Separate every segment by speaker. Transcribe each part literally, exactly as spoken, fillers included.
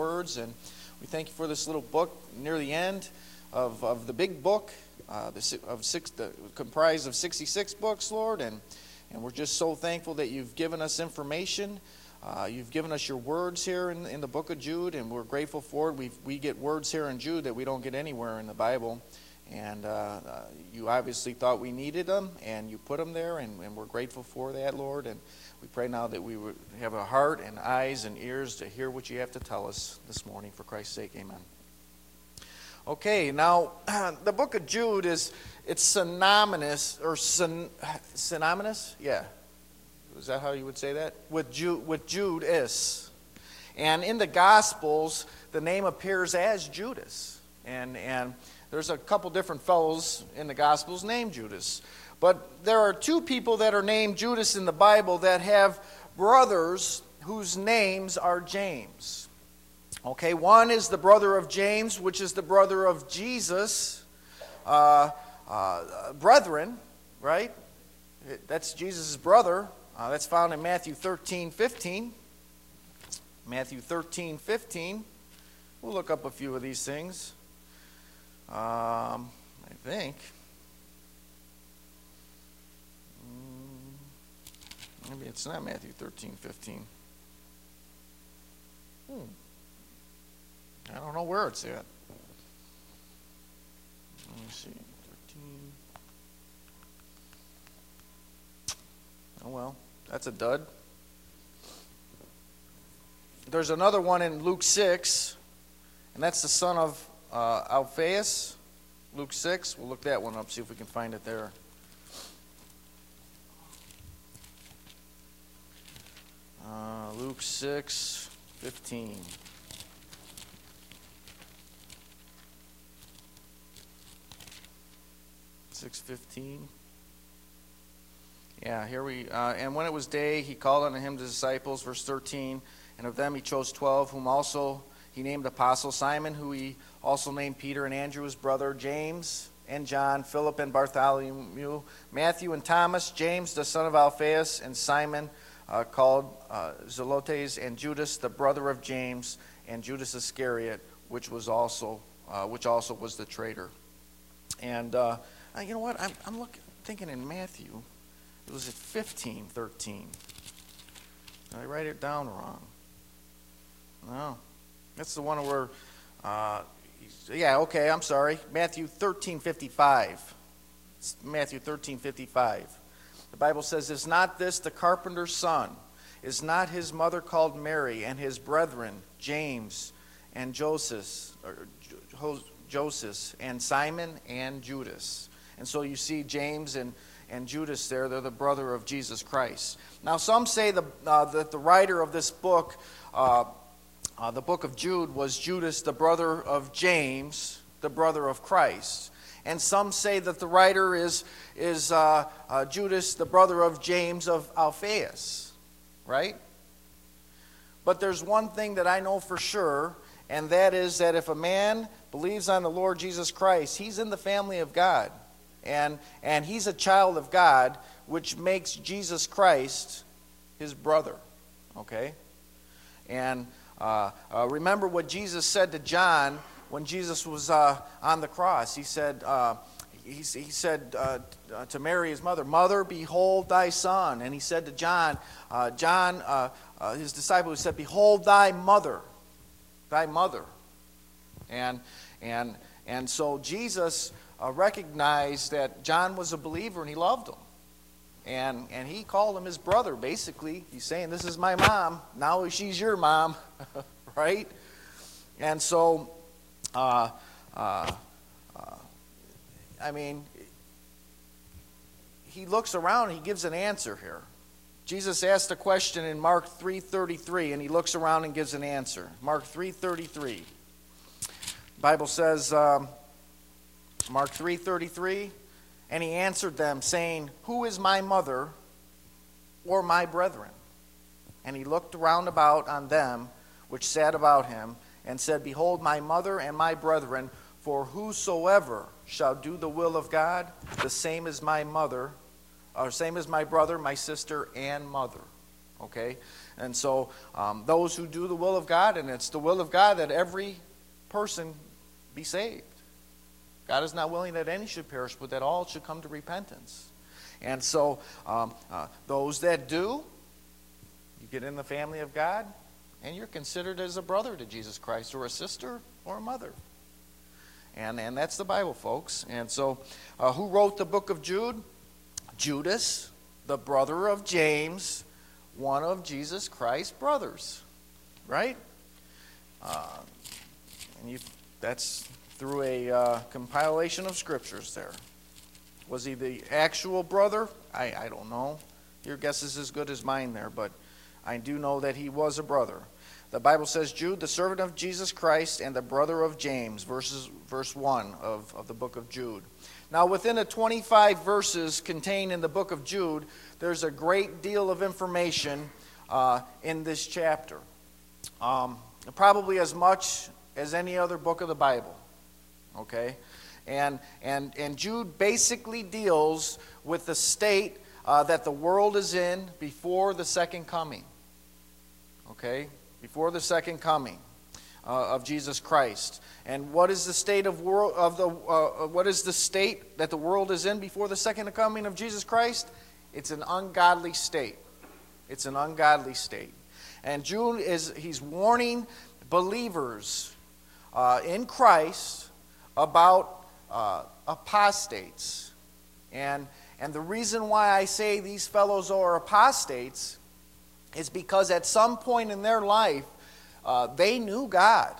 Speaker 1: words. And we thank you for this little book near the end of, of the big book, uh, the, of six, the, comprised of sixty-six books, Lord. And, and we're just so thankful that you've given us information. Uh, you've given us your words here in, in the book of Jude, and we're grateful for it. We we get words here in Jude that we don't get anywhere in the Bible. And uh, uh, you obviously thought we needed them, and you put them there, and, and we're grateful for that, Lord. And we pray now that we would have a heart and eyes and ears to hear what you have to tell us this morning. For Christ's sake, amen. Okay, now, the book of Jude is, it's synonymous, or syn, synonymous? Yeah. Is that how you would say that? With Jude, with Jude is. And in the Gospels, the name appears as Judas. And and there's a couple different fellows in the Gospels named Judas. But there are two people that are named Judas in the Bible that have brothers whose names are James. Okay, one is the brother of James, which is the brother of Jesus. Uh, uh, brethren, right? That's Jesus' brother. Uh, that's found in Matthew thirteen fifteen. Matthew thirteen fifteen. We'll look up a few of these things. Um, I think. Mm, maybe it's not Matthew thirteen fifteen. Hmm. I don't know where it's at. Let me see. thirteen. Oh, well. That's a dud. There's another one in Luke six, and that's the son of uh, Alphaeus. Luke six. We'll look that one up, see if we can find it there. Uh, Luke six fifteen. six fifteen. Yeah, here we, uh, and when it was day, he called unto him the disciples, verse thirteen, and of them he chose twelve, whom also he named apostles, Simon, who he also named Peter, and Andrew his brother, James and John, Philip and Bartholomew, Matthew and Thomas, James the son of Alphaeus, and Simon uh, called uh, Zelotes, and Judas the brother of James, and Judas Iscariot, which was also, uh, which also was the traitor. And uh, you know what? I'm, I'm looking, thinking in Matthew. It was at fifteen thirteen. Did I write it down wrong? No. That's the one where, uh, yeah, okay, I'm sorry. Matthew thirteen fifty-five. It's Matthew thirteen fifty-five. The Bible says, is not this the carpenter's son? Is not his mother called Mary, and his brethren, James and Joseph, or Joseph, and Simon and Judas? And so you see James and And Judas there, they're the brother of Jesus Christ. Now some say the, uh, that the writer of this book, uh, uh, the book of Jude, was Judas, the brother of James, the brother of Christ. And some say that the writer is, is uh, uh, Judas, the brother of James of Alphaeus, right? But there's one thing that I know for sure, and that is that if a man believes on the Lord Jesus Christ, he's in the family of God. And and he's a child of God, which makes Jesus Christ his brother. Okay? And uh, uh, remember what Jesus said to John when Jesus was uh, on the cross. He said, uh, he, he said uh, to Mary, his mother, Mother, behold thy son. And he said to John, uh, John, uh, uh, his disciple, he said, Behold thy mother, thy mother. And and and so Jesus Uh, recognized that John was a believer and he loved him. And and he called him his brother, basically. He's saying, this is my mom. Now she's your mom. Right? And so, uh, uh, uh, I mean, he looks around and he gives an answer here. Jesus asked a question in Mark three thirty-three, and he looks around and gives an answer. Mark three thirty-three. The Bible says... Um, Mark three thirty-three, and he answered them, saying, Who is my mother or my brethren? And he looked round about on them which sat about him, and said, Behold, my mother and my brethren, for whosoever shall do the will of God, the same as my mother, or same as my brother, my sister, and mother. Okay? And so um, those who do the will of God, and it's the will of God that every person be saved. God is not willing that any should perish, but that all should come to repentance. And so um, uh, those that do, you get in the family of God, and you're considered as a brother to Jesus Christ, or a sister, or a mother. And, and that's the Bible, folks. And so uh, who wrote the book of Jude? Judas, the brother of James, one of Jesus Christ's brothers. Right? Uh, and you, that's through a uh, compilation of scriptures there. Was he the actual brother? I, I don't know. Your guess is as good as mine there, but I do know that he was a brother. The Bible says, Jude, the servant of Jesus Christ and the brother of James, verses, verse one of, of the book of Jude. Now, within the twenty-five verses contained in the book of Jude, there's a great deal of information uh, in this chapter. Um, probably as much as any other book of the Bible. Okay? And, and, and Jude basically deals with the state uh, that the world is in before the second coming. Okay? Before the second coming uh, of Jesus Christ. And what is the state of world of the uh, what is the state that the world is in before the second coming of Jesus Christ? It's an ungodly state. It's an ungodly state. And Jude is he's warning believers uh, in Christ about uh, apostates. And and the reason why I say these fellows are apostates is because at some point in their life, uh, they knew God.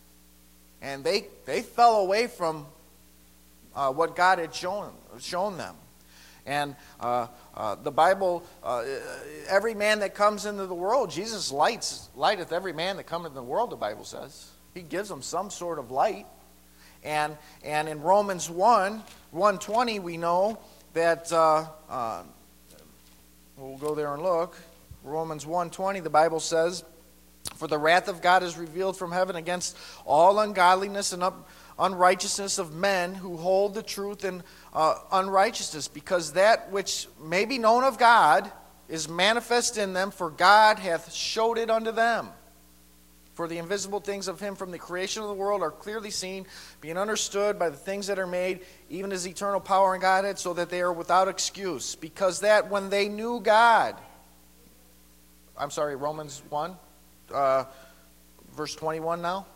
Speaker 1: And they, they fell away from uh, what God had shown, shown them. And uh, uh, the Bible, uh, every man that comes into the world, Jesus lights, lighteth every man that cometh into the world, the Bible says. He gives them some sort of light. And, and in Romans one, one twenty, we know that, uh, uh, we'll go there and look. Romans one twenty, the Bible says, for the wrath of God is revealed from heaven against all ungodliness and up, unrighteousness of men who hold the truth in uh, unrighteousness, because that which may be known of God is manifest in them, for God hath showed it unto them. For the invisible things of him from the creation of the world are clearly seen, being understood by the things that are made, even his eternal power and Godhead, so that they are without excuse. Because that when they knew God, I'm sorry, Romans one, uh, verse twenty-one now.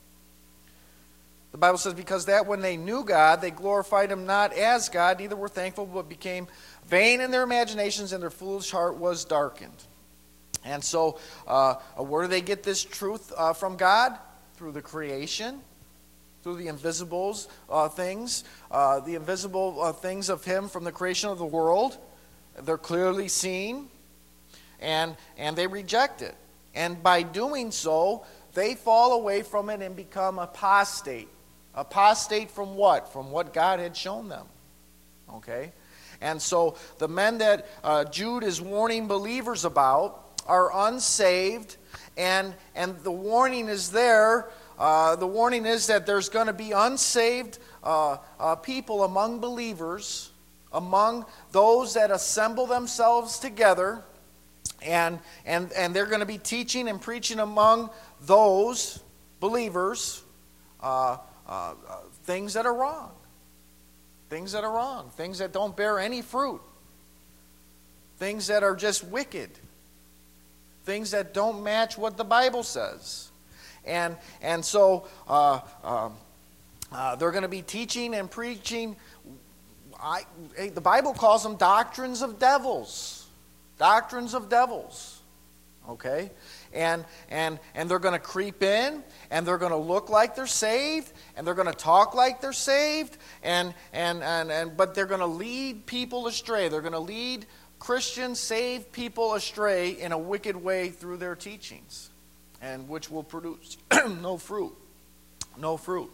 Speaker 1: The Bible says, because that when they knew God, they glorified him not as God, neither were thankful, but became vain in their imaginations, and their foolish heart was darkened. And so, uh, where do they get this truth uh, from God? Through the creation, through the invisible uh, things, uh, the invisible uh, things of him from the creation of the world. They're clearly seen, and, and they reject it. And by doing so, they fall away from it and become apostate. Apostate from what? From what God had shown them. Okay? And so the men that uh, Jude is warning believers about are unsaved, and, and the warning is there. Uh, the warning is that there's going to be unsaved uh, uh, people among believers, among those that assemble themselves together. And, and, and they're going to be teaching and preaching among those believers uh, uh, uh, things that are wrong. Things that are wrong. Things that don't bear any fruit. Things that are just wicked. Things that don't match what the Bible says. And, and so uh, um, uh, they're going to be teaching and preaching. I, the Bible calls them doctrines of devils. Doctrines of devils, okay? And and and they're going to creep in, and they're going to look like they're saved, and they're going to talk like they're saved, and and and, and but they're going to lead people astray. They're going to lead Christian, saved people astray in a wicked way through their teachings, and which will produce no fruit. No fruit.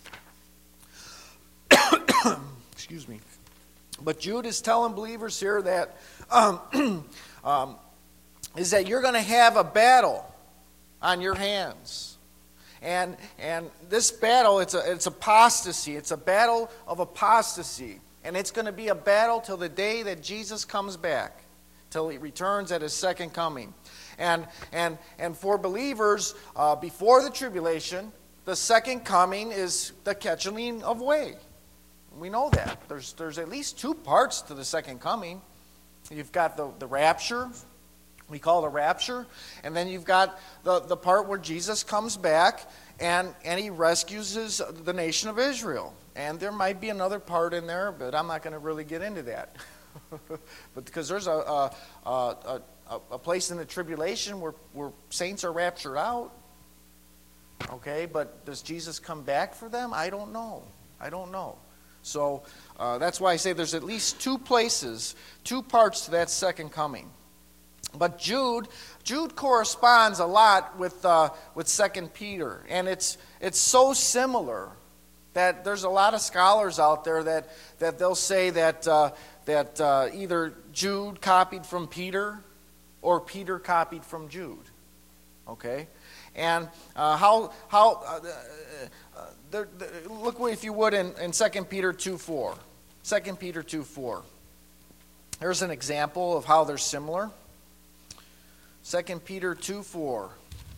Speaker 1: Excuse me. But Jude is telling believers here that um, um, is that you're going to have a battle on your hands. And and this battle, it's a, it's apostasy. It's a battle of apostasy. And it's going to be a battle till the day that Jesus comes back. till he returns at his second coming. And and and for believers, uh, before the tribulation, the second coming is the catching of away. We know that. There's there's at least two parts to the second coming. You've got the, the rapture, we call it a rapture, and then you've got the, the part where Jesus comes back and, and he rescues his, the nation of Israel. And there might be another part in there, but I'm not going to really get into that. But because there's a, a, a, a, a place in the tribulation where, where saints are raptured out. Okay, but does Jesus come back for them? I don't know. I don't know. So uh, that's why I say there's at least two places, two parts to that second coming. But Jude, Jude corresponds a lot with uh, with Second Peter, and it's it's so similar that there's a lot of scholars out there that that they'll say that uh, that uh, either Jude copied from Peter or Peter copied from Jude. Okay, and uh, how how. Uh, uh, There, there, look, if you would, in, in Second Peter two four. Second Peter two four. There's an example of how they're similar. Second Peter two four.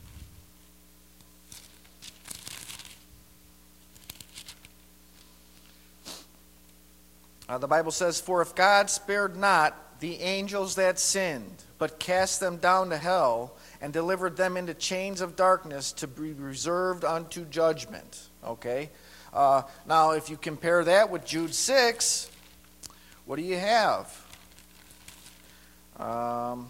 Speaker 1: Uh, the Bible says, "For if God spared not the angels that sinned, but cast them down to hell, and delivered them into chains of darkness to be reserved unto judgment." Okay? Uh, now, if you compare that with Jude six, what do you have? Um,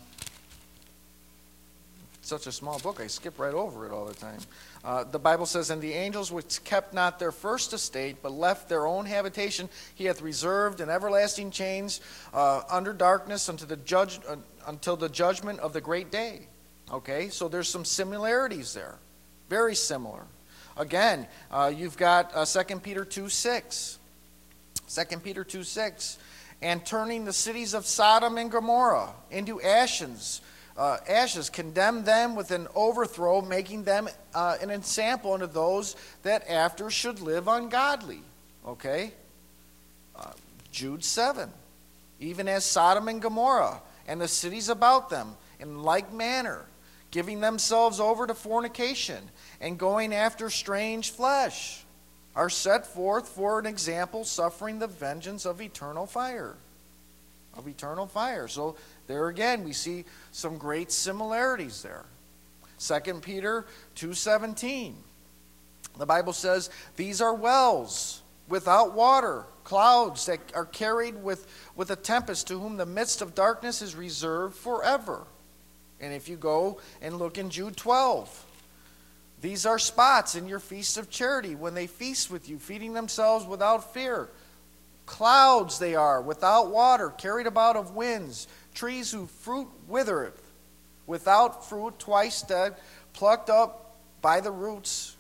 Speaker 1: such a small book, I skip right over it all the time. Uh, the Bible says, "And the angels which kept not their first estate, but left their own habitation, he hath reserved in everlasting chains uh, under darkness unto the judge, uh, until the judgment of the great day." Okay, so there's some similarities there. Very similar. Again, uh, you've got uh, Second Peter two six. Second Peter two six. "And turning the cities of Sodom and Gomorrah into ashes, uh, ashes, condemned them with an overthrow, making them uh, an ensample unto those that after should live ungodly." Okay? Uh, Jude seven. "Even as Sodom and Gomorrah and the cities about them, in like manner, giving themselves over to fornication, and going after strange flesh, are set forth for an example, suffering the vengeance of eternal fire." Of eternal fire. So there again, we see some great similarities there. Second Peter two seventeen. The Bible says, "These are wells without water, clouds that are carried with, with a tempest, to whom the midst of darkness is reserved forever." And if you go and look in Jude twelve, "These are spots in your feasts of charity, when they feast with you, feeding themselves without fear. Clouds they are, without water, carried about of winds, trees whose fruit withereth, without fruit, twice dead, plucked up by the roots.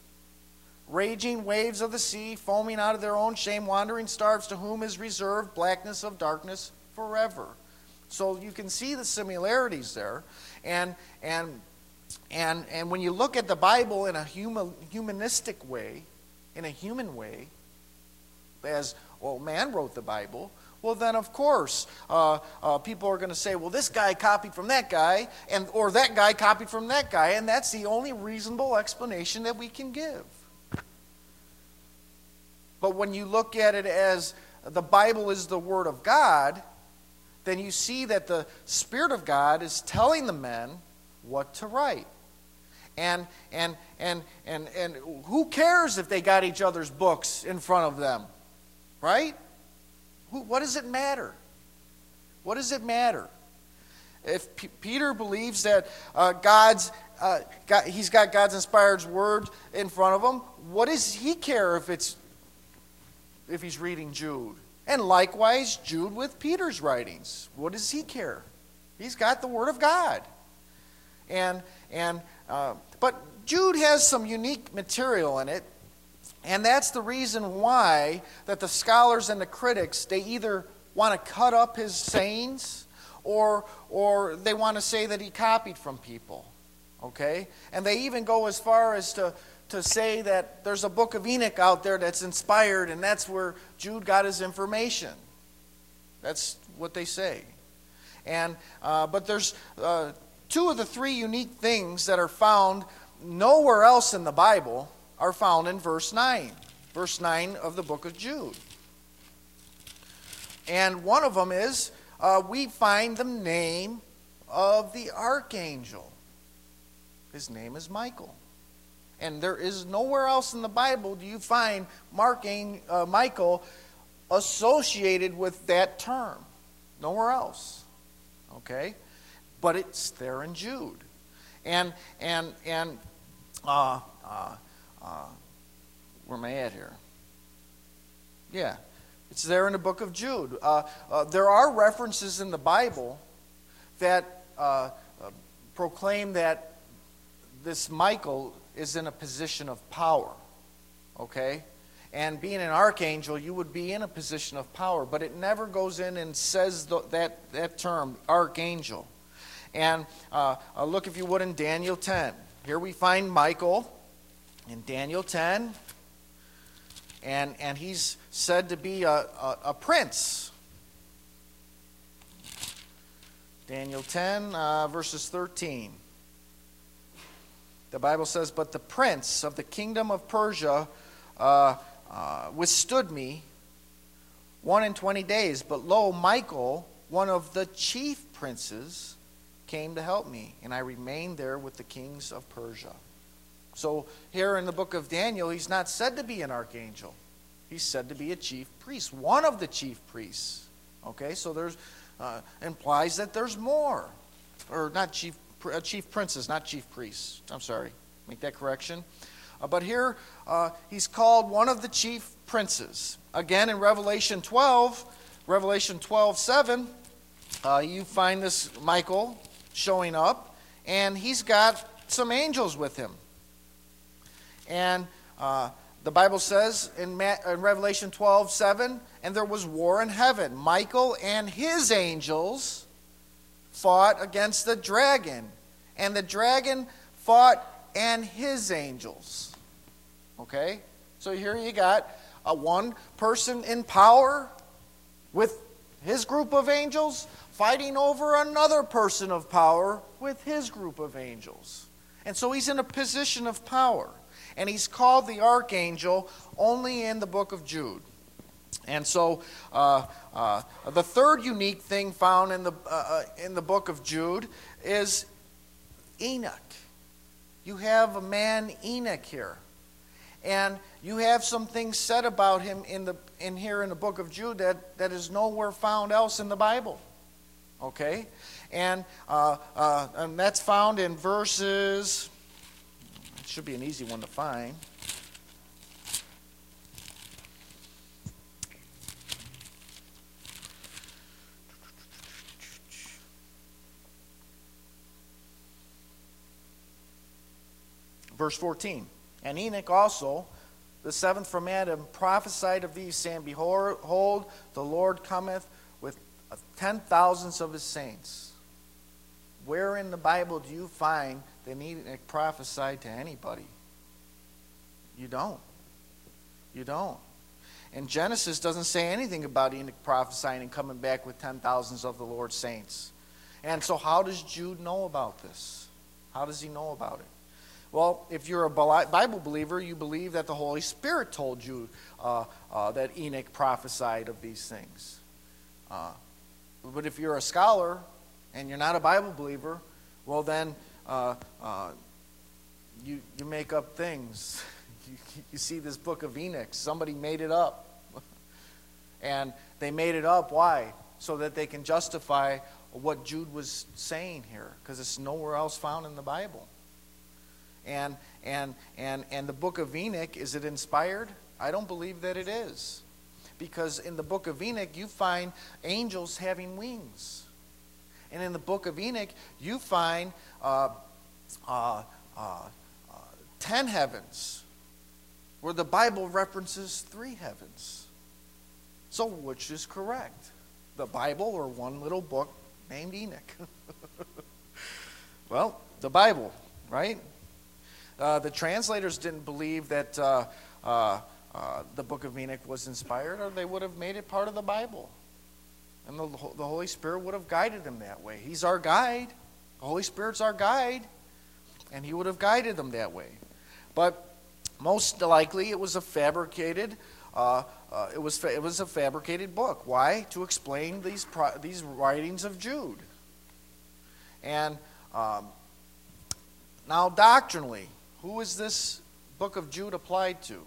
Speaker 1: Raging waves of the sea, foaming out of their own shame, wandering stars, to whom is reserved blackness of darkness forever." So you can see the similarities there. And and and and when you look at the Bible in a human, humanistic way, in a human way, as, well, man wrote the Bible, well then of course uh, uh, people are going to say, well, this guy copied from that guy, and or that guy copied from that guy, and that's the only reasonable explanation that we can give. But when you look at it as the Bible is the Word of God, then you see that the Spirit of God is telling the men what to write. And and and and and who cares if they got each other's books in front of them? Right? Who, what does it matter? What does it matter? If P- Peter believes that uh, God's uh, God, he's got God's inspired word in front of him, what does he care if it's if he's reading Jude? And likewise, Jude with Peter's writings. What does he care? He's got the Word of God. And and uh, but Jude has some unique material in it, and that's the reason why that the scholars and the critics, they either want to cut up his sayings, or or they want to say that he copied from people. Okay? And they even go as far as to to say that there's a book of Enoch out there that's inspired, and that's where Jude got his information. That's what they say. And uh, but there's uh, two of the three unique things that are found nowhere else in the Bible are found in verse nine. Verse nine of the book of Jude. And one of them is uh, we find the name of the archangel. His name is Michael. And there is nowhere else in the Bible do you find Mark, uh, Michael associated with that term. Nowhere else. Okay? But it's there in Jude. And, and, and, uh, uh, uh, where am I at here? Yeah. It's there in the book of Jude. Uh, uh, there are references in the Bible that uh, uh, proclaim that this Michael is in a position of power. Okay? And being an archangel, you would be in a position of power. But it never goes in and says the, that, that term, archangel. And uh, uh, look, if you would, in Daniel ten. Here we find Michael in Daniel ten. And, and he's said to be a, a, a prince. Daniel ten, uh, verses thirteen. The Bible says, "But the prince of the kingdom of Persia uh, uh, withstood me one and twenty days. But lo, Michael, one of the chief princes, came to help me, and I remained there with the kings of Persia." So here in the book of Daniel, he's not said to be an archangel. He's said to be a chief priest, one of the chief priests. Okay, so there's uh, implies that there's more, or not chief uh, chief princes, not chief priests. I'm sorry, make that correction. Uh, but here uh, he's called one of the chief princes. Again in Revelation twelve, Revelation twelve seven, uh, you find this Michael showing up, and he's got some angels with him. And uh, the Bible says in, Ma- in Revelation twelve seven, "And there was war in heaven. Michael and his angels fought against the dragon, and the dragon fought and his angels." Okay? So here you got a one person in power with his group of angels fighting over another person of power with his group of angels. And so he's in a position of power. And he's called the archangel only in the book of Jude. And so uh, uh, the third unique thing found in the, uh, in the book of Jude is Enoch. You have a man, Enoch, here. And you have some things said about him in the in here in the book of Jude that, that is nowhere found else in the Bible. Okay? And, uh, uh, and that's found in verses... It should be an easy one to find. Verse fourteen. "And Enoch also, the seventh from Adam, prophesied of these, saying, Behold, the Lord cometh with ten thousands of his saints." Where in the Bible do you find that Enoch prophesied to anybody? You don't. You don't. And Genesis doesn't say anything about Enoch prophesying and coming back with ten thousands of the Lord's saints. And so how does Jude know about this? How does he know about it? Well, if you're a Bible believer, you believe that the Holy Spirit told you uh, uh, that Enoch prophesied of these things. Uh, but if you're a scholar and you're not a Bible believer, well then uh, uh, you you make up things. you, you see this book of Enoch, somebody made it up. And they made it up, why? So that they can justify what Jude was saying here, because it's nowhere else found in the Bible. And and and and the book of Enoch, is it inspired? I don't believe that it is. Because in the book of Enoch, you find angels having wings. And in the book of Enoch, you find uh, uh, uh, uh, ten heavens, where the Bible references three heavens. So which is correct? The Bible or one little book named Enoch? Well, the Bible, right? Uh, the translators didn't believe that uh, uh, uh, the book of Enoch was inspired, or they would have made it part of the Bible. And the, the Holy Spirit would have guided him that way. He's our guide. The Holy Spirit's our guide. And he would have guided them that way. But most likely it was a fabricated uh, uh, it was it was a fabricated book. Why? To explain these pro- these writings of Jude. And um, now doctrinally, who is this book of Jude applied to?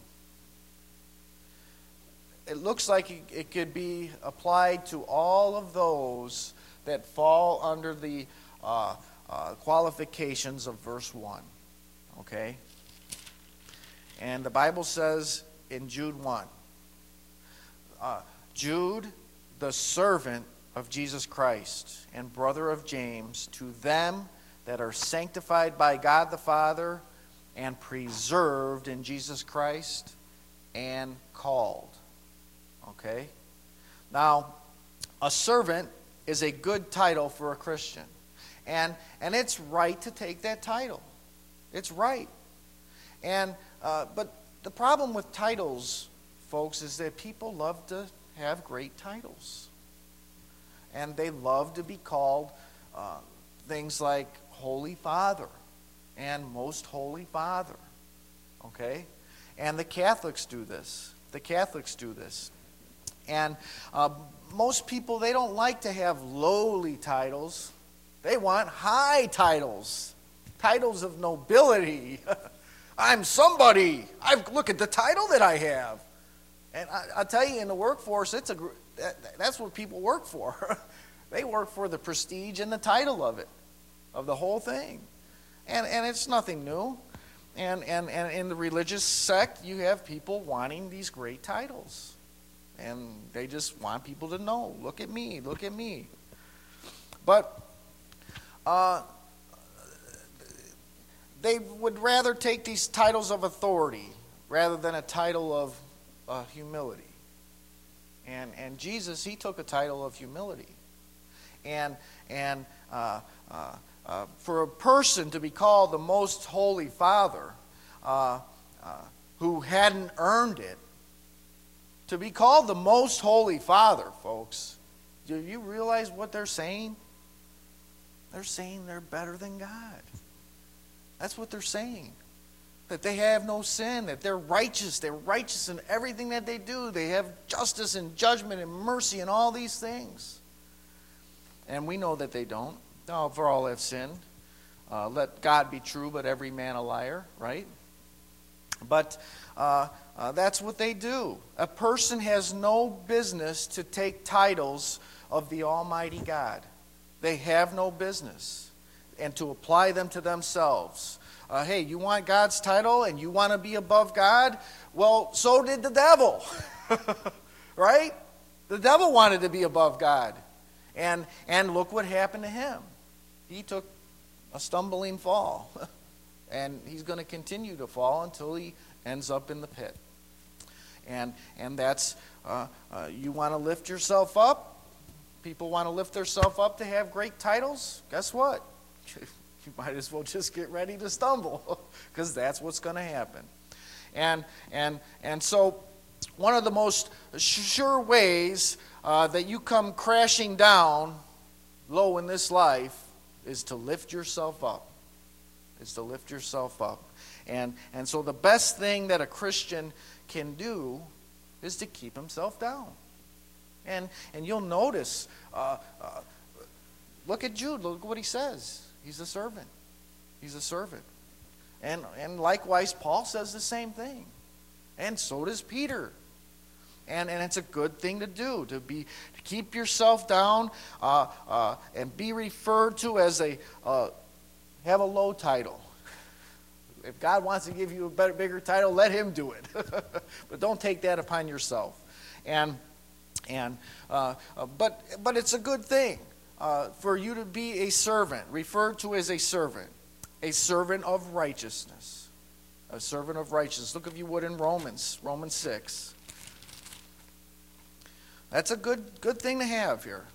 Speaker 1: It looks like it, it could be applied to all of those that fall under the uh, uh, qualifications of verse one. Okay? And the Bible says in Jude one, uh, Jude, the servant of Jesus Christ and brother of James, to them that are sanctified by God the Father and preserved in Jesus Christ and called. Okay? Now, a servant is a good title for a Christian. And, and it's right to take that title. It's right. And uh, but the problem with titles, folks, is that people love to have great titles. And they love to be called uh, things like Holy Father and Most Holy Father. Okay? And the Catholics do this. The Catholics do this. And uh, most people, they don't like to have lowly titles. They want high titles. Titles of nobility. I'm somebody. I look at the title that I have. And I, I'll tell you, in the workforce, it's a that, that's what people work for. They work for the prestige and the title of it, of the whole thing. And and it's nothing new. And, and, and in the religious sect, you have people wanting these great titles. And they just want people to know, look at me, look at me. But uh, they would rather take these titles of authority rather than a title of uh, humility. And and Jesus, he took a title of humility. And and uh, uh, uh, for a person to be called the Most Holy Father, uh, uh, who hadn't earned it, to be called the Most Holy Father, folks, do you realize what they're saying? They're saying they're better than God. That's what they're saying. That they have no sin, that they're righteous. They're righteous in everything that they do. They have justice and judgment and mercy and all these things. And we know that they don't. No, for all have sinned. Uh, let God be true, but every man a liar, right? But uh, uh, that's what they do. A person has no business to take titles of the Almighty God. They have no business. And to apply them to themselves. Uh, hey, you want God's title and you want to be above God? Well, so did the devil. Right? The devil wanted to be above God. And, and look what happened to him. He took a stumbling fall. And he's going to continue to fall until he ends up in the pit. And, and that's, uh, uh, you want to lift yourself up? People want to lift themselves up to have great titles? Guess what? You might as well just get ready to stumble, because that's what's going to happen. And and and so one of the most sure ways uh, that you come crashing down low in this life is to lift yourself up. Is to lift yourself up. And and so the best thing that a Christian can do is to keep himself down. And and you'll notice, uh, uh, look at Jude, look what he says. He's a servant. He's a servant. And and likewise, Paul says the same thing. And so does Peter. And and it's a good thing to do, to be to keep yourself down uh, uh, and be referred to as a, uh, have a low title. If God wants to give you a better, bigger title, let him do it. But don't take that upon yourself. And and uh, uh, but but it's a good thing. Uh, for you to be a servant, referred to as a servant, a servant of righteousness, a servant of righteousness. Look if you would in Romans, Romans six. That's a good good thing to have here.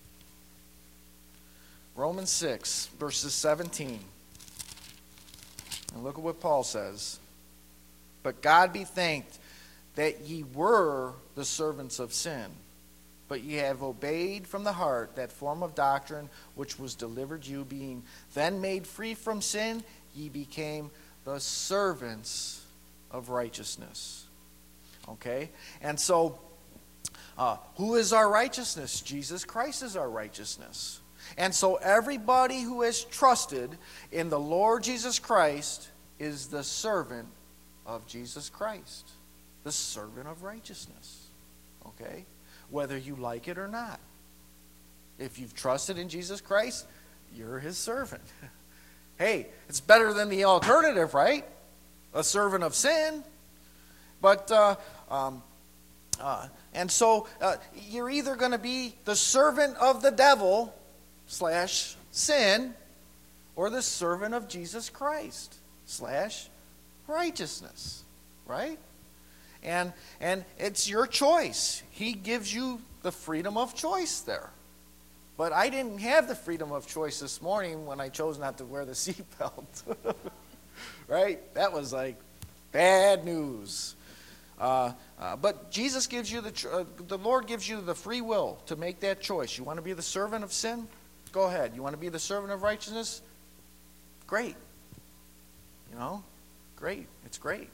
Speaker 1: Romans six, verses seventeen. And look at what Paul says. But God be thanked that ye were the servants of sin, but ye have obeyed from the heart that form of doctrine which was delivered you, being then made free from sin, ye became the servants of righteousness. Okay? And so, uh, who is our righteousness? Jesus Christ is our righteousness. And so everybody who has trusted in the Lord Jesus Christ is the servant of Jesus Christ. The servant of righteousness. Okay? Whether you like it or not. If you've trusted in Jesus Christ, you're his servant. Hey, it's better than the alternative, right? A servant of sin. But, uh, um, uh, and so uh, you're either going to be the servant of the devil slash sin, or the servant of Jesus Christ slash righteousness, right? And and it's your choice. He gives you the freedom of choice there. But I didn't have the freedom of choice this morning when I chose not to wear the seatbelt. Right? That was like bad news. Uh, uh, but Jesus gives you the uh, the Lord gives you the free will to make that choice. You want to be the servant of sin? Go ahead. You want to be the servant of righteousness? Great. You know, great. It's great.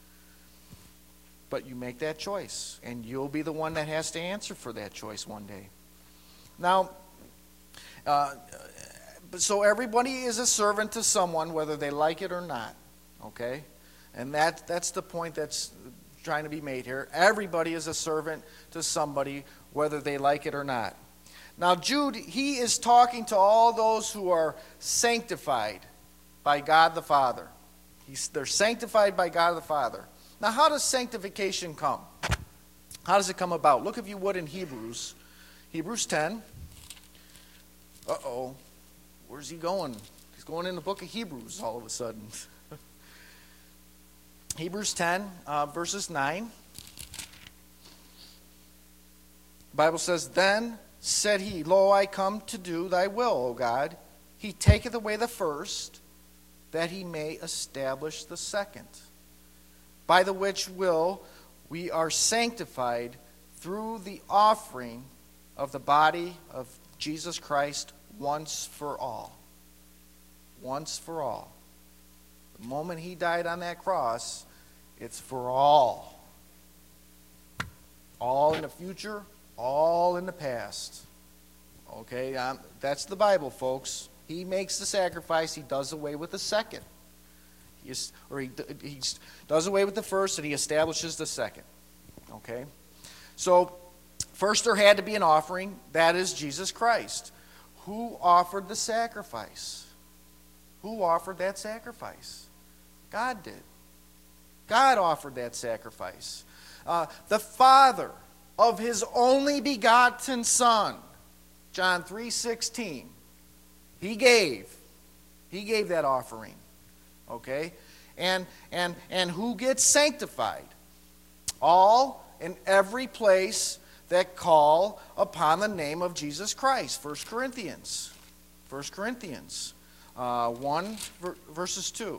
Speaker 1: But you make that choice, and you'll be the one that has to answer for that choice one day. Now, uh, so everybody is a servant to someone, whether they like it or not. Okay? And that that's the point that's trying to be made here. Everybody is a servant to somebody, whether they like it or not. Now, Jude, he is talking to all those who are sanctified by God the Father. He's, they're sanctified by God the Father. Now, how does sanctification come? How does it come about? Look, if you would, in Hebrews. Hebrews ten. Uh-oh. Where's he going? He's going in the book of Hebrews all of a sudden. Hebrews ten, uh, verses nine. The Bible says, Then said he, Lo, I come to do thy will, O God. He taketh away the first, that he may establish the second. By the which will we are sanctified through the offering of the body of Jesus Christ once for all. Once for all. The moment he died on that cross, it's for all. All in the future, all in the past. Okay, um, that's the Bible, folks. He makes the sacrifice, he does away with the second. He is, or he, he does away with the first and he establishes the second. Okay? So, first there had to be an offering. That is Jesus Christ. Who offered the sacrifice? Who offered that sacrifice? God did. God offered that sacrifice. Uh, the Father of his only begotten Son, John three sixteen, he gave. He gave that offering. Okay? And and and who gets sanctified? All in every place that call upon the name of Jesus Christ. First Corinthians. First Corinthians uh, one, verses two.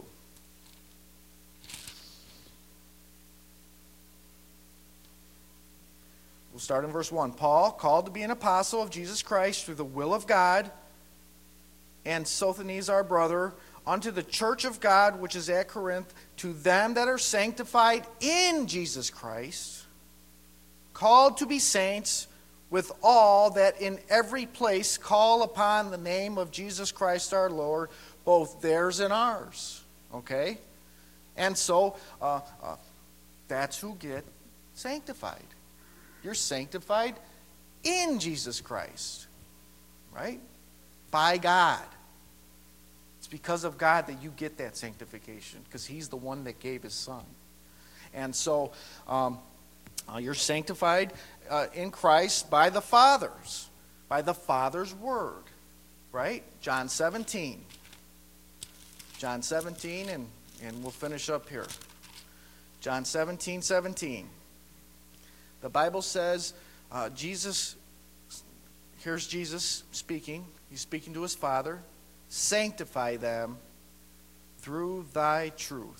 Speaker 1: We'll start in verse one. Paul, called to be an apostle of Jesus Christ through the will of God, and Sosthenes our brother, unto the church of God which is at Corinth, to them that are sanctified in Jesus Christ, called to be saints, with all that in every place call upon the name of Jesus Christ our Lord, both theirs and ours. Okay? And so, uh, uh, that's who get sanctified. You're sanctified in Jesus Christ. Right? By God. It's because of God that you get that sanctification, because he's the one that gave his Son. And so um, uh, you're sanctified uh, in Christ by the Father's, by the Father's word. Right? John seventeen. John seventeen, and, and we'll finish up here. John seventeen, seventeen. The Bible says, uh, Jesus, here's Jesus speaking. He's speaking to his Father. Sanctify them through thy truth.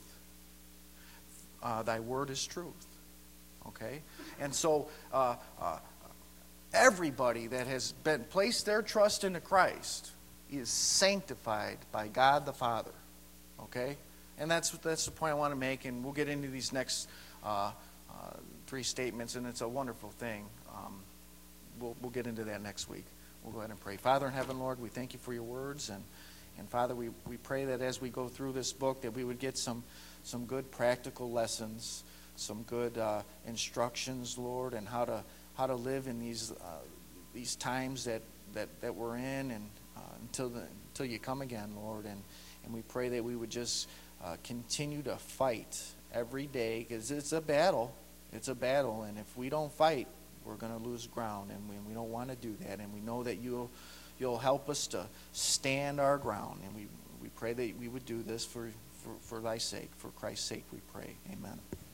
Speaker 1: Uh, thy word is truth. Okay? And so, uh, uh, everybody that has been placed their trust into Christ is sanctified by God the Father. Okay? And that's that's the point I want to make, and we'll get into these next uh, uh, three statements, and it's a wonderful thing. Um, we'll we'll get into that next week. We'll go ahead and pray. Father in heaven, Lord, we thank you for your words, and and Father, we, we pray that as we go through this book, that we would get some some good practical lessons, some good uh, instructions, Lord, and how to how to live in these uh, these times that, that, that we're in, and uh, until the, until you come again, Lord, and and we pray that we would just uh, continue to fight every day, because it's a battle. It's a battle, and if we don't fight, we're going to lose ground, and we, we don't want to do that. And we know that you'll you'll help us to stand our ground, and we we pray that we would do this for for, for thy sake, for Christ's sake. We pray. Amen.